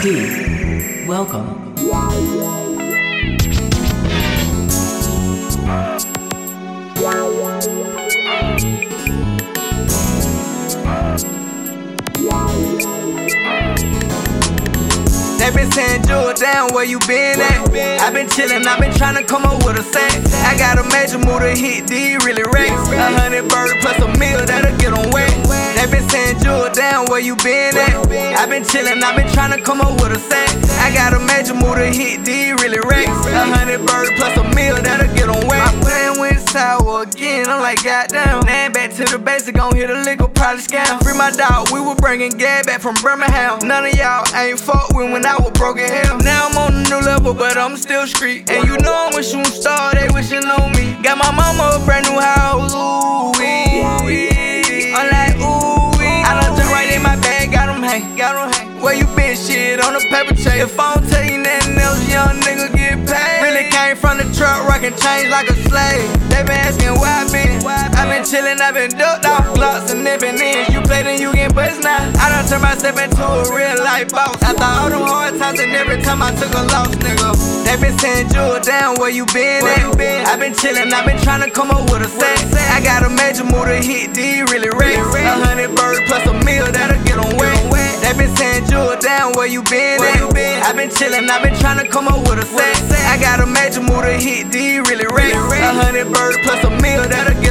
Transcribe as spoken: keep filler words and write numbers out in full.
D, welcome. They been saying, Jewel, down where you been at? I been chillin', I been tryna come up with a sack. I got a major move to hit, D really racks. A hundred bird plus a meal that'll get on wet. They been saying, Jewel, down where you been at? I been chillin', I been tryna come up with a sack. I got a major move to hit, D really racks. A hundred bird plus a meal that'll get on wet. My plan went sour again, I'm like, goddamn. Now back to the basic, gon' hit a lick, probably scam. Free my dog, we were bringing gas back from Birmingham. None of y'all ain't fuck with when I was broken hell. Now I'm on a new level, but I'm still street. And you know I'm a shooting star, they wishing on me. Got my mama a brand new house, ooh wee. I'm like, ooh wee. I done jump right in my bag, got them hang, got them hang. Where you been, shit, on the paper chase. If I don't tell you nothing else, young nigga get paid. Really came from the truck, rockin' chains like a slave. They been asking where I been. I been chillin', I been ducked off glocks and nippin' in. You play, then you get buzzed now. I done turned myself into a real life boss. After all them hard times and every time I took a loss, nigga. They been saying, Jewel, down where you been at? I been chillin', I been tryna come up with a sack. I got a major move to hit, D really racks. A hundred bird plus a meal that'll get on wet. They been saying, Jewel, down where you been at? I been chillin', I been tryna come up with a sack. I got a major move to hit, D really racks. A hundred bird plus a meal that'll get